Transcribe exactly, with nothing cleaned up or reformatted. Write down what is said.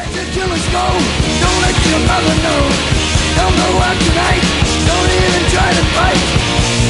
Killers go, don't let your mother know. Don't go out tonight, don't even try to fight.